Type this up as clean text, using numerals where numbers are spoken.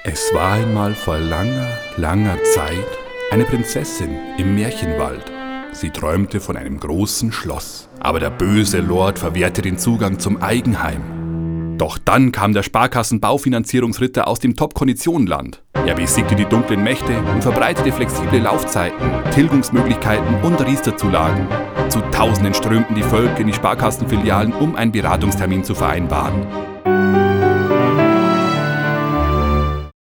Es war einmal vor langer, langer Zeit eine Prinzessin im Märchenwald. Sie träumte von einem großen Schloss, aber der böse Lord verwehrte den Zugang zum Eigenheim. Doch dann kam der Sparkassen-Baufinanzierungsritter aus dem Top-Konditionenland. Er besiegte die dunklen Mächte und verbreitete flexible Laufzeiten, Tilgungsmöglichkeiten und Riesterzulagen. Zu Tausenden strömten die Völker in die Sparkassenfilialen, um einen Beratungstermin zu vereinbaren.